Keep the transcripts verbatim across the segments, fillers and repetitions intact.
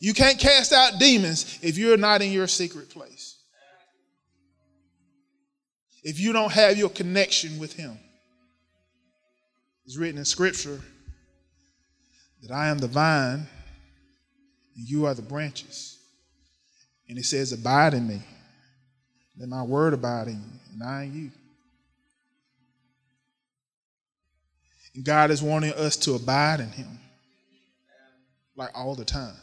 You can't cast out demons if you're not in your secret place. If you don't have your connection with him. It's written in Scripture that I am the vine and you are the branches. And it says, abide in me. Let my word abide in you and I in you. And God is wanting us to abide in him. Like all the time.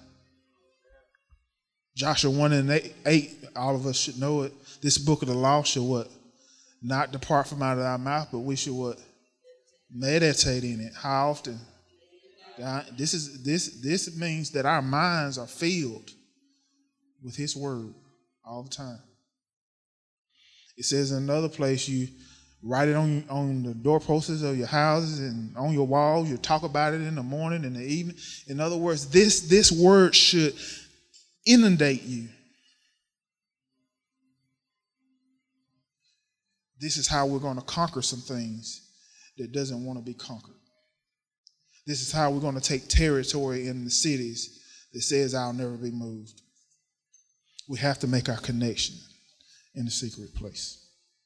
Joshua one and eight, all of us should know it. This book of the law should what? Not depart from out of our mouth, but we should what? Meditate in it. How often? God, this is this this means that our minds are filled with his word all the time. It says in another place, you write it on, on the doorposts of your houses and on your walls. You talk about it in the morning and the evening. In other words, this, this word should inundate you. This is how we're going to conquer some things that doesn't want to be conquered. This is how we're going to take territory in the cities that says I'll never be moved. We have to make our connection in the secret place.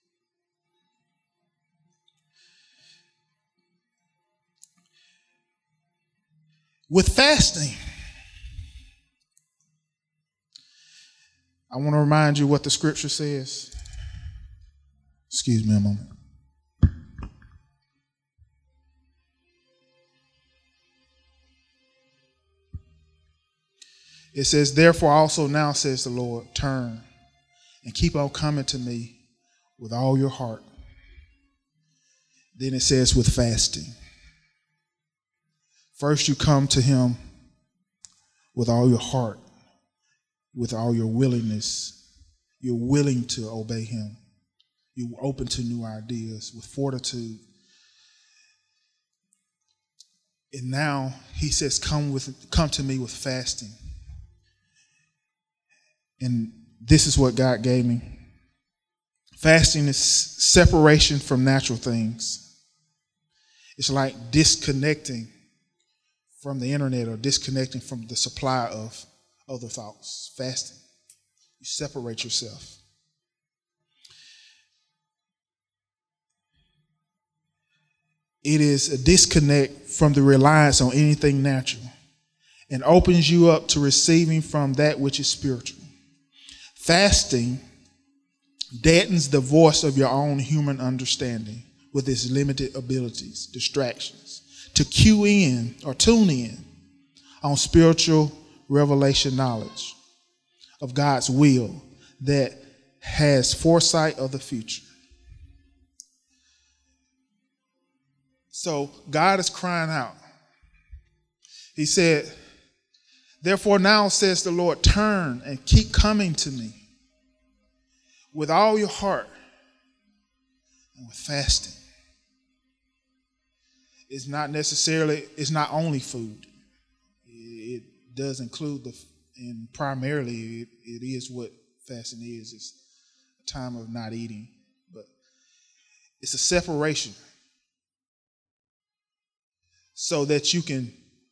With fasting, I want to remind you what the scripture says. Excuse me a moment. It says, therefore also now, says the Lord, turn and keep on coming to me with all your heart. Then it says with fasting. First you come to him with all your heart, with all your willingness. You're willing to obey him. You're open to new ideas with fortitude. And now he says, come with, come to me with fasting. And this is what God gave me. Fasting is separation from natural things. It's like disconnecting from the internet or disconnecting from the supply of other thoughts. Fasting. You separate yourself. It is a disconnect from the reliance on anything natural and opens you up to receiving from that which is spiritual. Fasting deadens the voice of your own human understanding with its limited abilities, distractions, to cue in or tune in on spiritual revelation knowledge of God's will that has foresight of the future. So God is crying out. He said, therefore now says the Lord, turn and keep coming to me with all your heart and with fasting. It's not necessarily, it's not only food. It does include the, and primarily it, it is what fasting is. It's a time of not eating, but it's a separation so that you can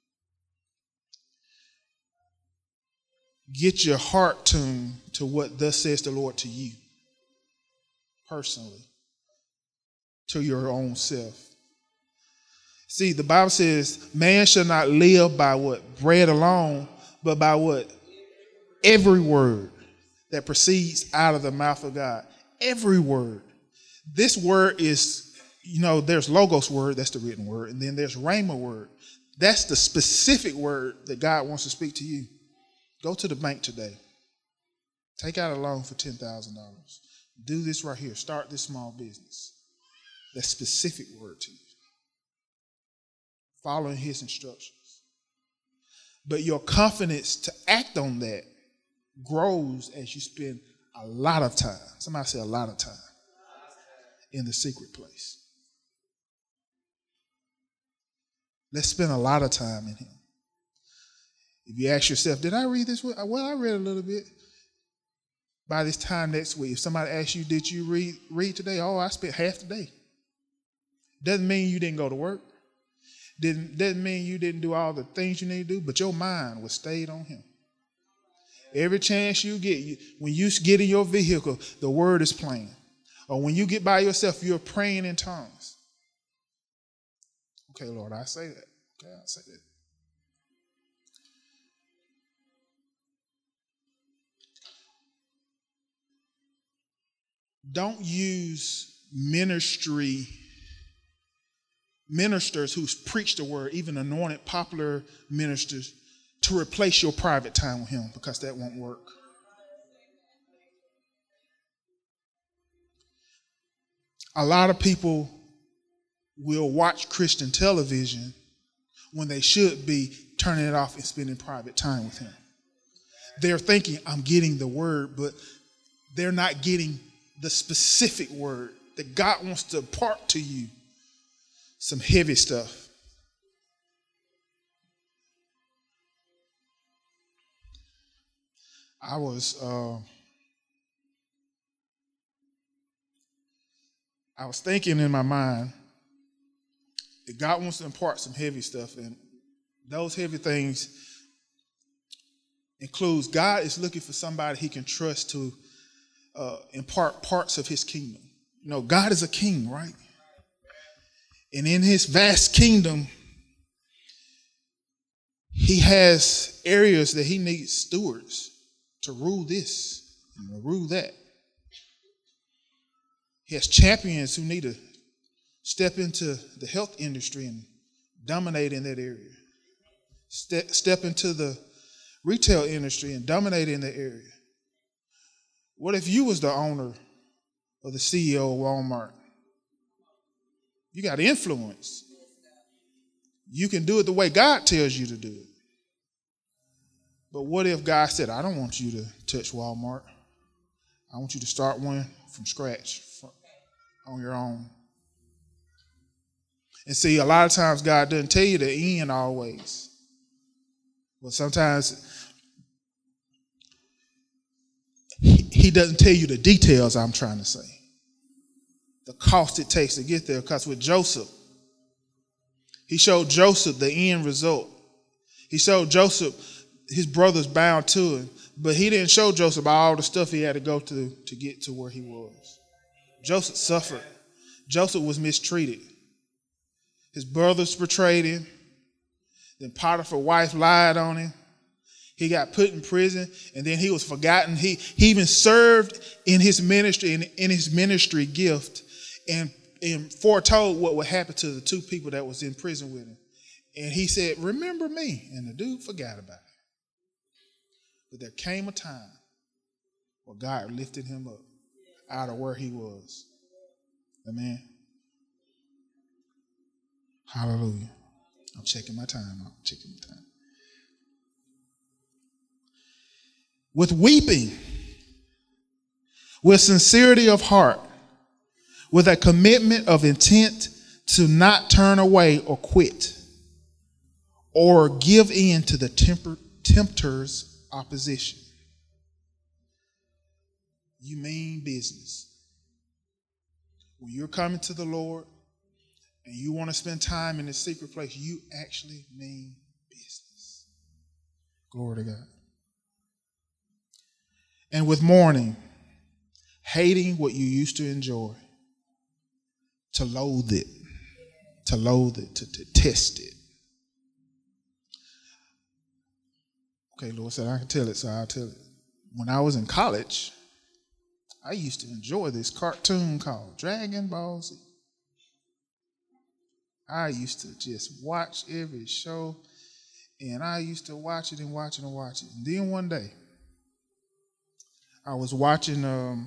get your heart tuned to what thus says the Lord to you personally, to your own self. See, the Bible says, man shall not live by what? Bread alone, but by what? Every word that proceeds out of the mouth of God. Every word. This word is, you know, there's logos word, that's the written word, and then there's rhema word. That's the specific word that God wants to speak to you. Go to the bank today. Take out a loan for ten thousand dollars. Do this right here. Start this small business. That specific word to you. Following his instructions. But your confidence to act on that grows as you spend a lot of time. Somebody say a lot of time in the secret place. Let's spend a lot of time in him. If you ask yourself, did I read this? Well, I read a little bit. By this time next week, if somebody asks you, did you read read today? Oh, I spent half the day. Doesn't mean you didn't go to work. Didn't, doesn't mean you didn't do all the things you need to do, but your mind was stayed on him. Every chance you get, you, when you get in your vehicle, the word is playing. Or when you get by yourself, you're praying in tongues. Okay, Lord, I say that. Okay, I say that. Don't use ministry, ministers who preach the word, even anointed, popular ministers, to replace your private time with him, because that won't work. A lot of people will watch Christian television when they should be turning it off and spending private time with him. They're thinking, I'm getting the word, but they're not getting the specific word that God wants to impart to you. Some heavy stuff. I was uh, I was thinking in my mind that God wants to impart some heavy stuff, and those heavy things includes God is looking for somebody he can trust to uh, impart parts of his kingdom. You know, God is a king, right? And in his vast kingdom, he has areas that he needs stewards to rule this and to rule that. He has champions who need to step into the health industry and dominate in that area. Step, step into the retail industry and dominate in that area. What if you was the owner or the C E O of Walmart? You got influence. You can do it the way God tells you to do it. But what if God said, I don't want you to touch Walmart. I want you to start one from scratch on your own. And see, a lot of times God doesn't tell you the end always. But sometimes he, he doesn't tell you the details, I'm trying to say. The cost it takes to get there. Because with Joseph, he showed Joseph the end result. He showed Joseph his brothers bound to him, but he didn't show Joseph all the stuff he had to go through to get to where he was. Joseph suffered. Joseph was mistreated. His brothers betrayed him. Then Potiphar's wife lied on him. He got put in prison, and then he was forgotten. He, he even served in his ministry, in, in his ministry gift, and, and foretold what would happen to the two people that was in prison with him. And he said, remember me. And the dude forgot about it. But there came a time where God lifted him up out of where he was. Amen. Hallelujah. I'm checking my time. I'm checking my time. With weeping, with sincerity of heart, with a commitment of intent to not turn away or quit, or give in to the temper, tempter's opposition. You mean business. When you're coming to the Lord and you want to spend time in the secret place, you actually mean business. Glory to God. And with mourning, hating what you used to enjoy, to loathe it, to loathe it, to, to test it. Okay, Lord said I can tell it, so I'll tell it. When I was in college, I used to enjoy this cartoon called Dragon Ball Z. I used to just watch every show, and I used to watch it and watch it and watch it. And then one day, I was watching, um,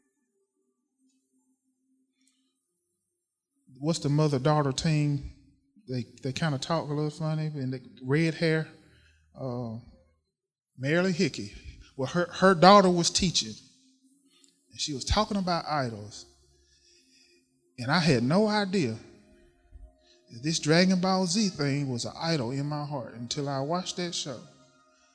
what's the mother-daughter team? They they kind of talk a little funny, and the red hair. Uh, Marilyn Hickey. Well, her, her daughter was teaching, and she was talking about idols. And I had no idea that this Dragon Ball Z thing was an idol in my heart until I watched that show.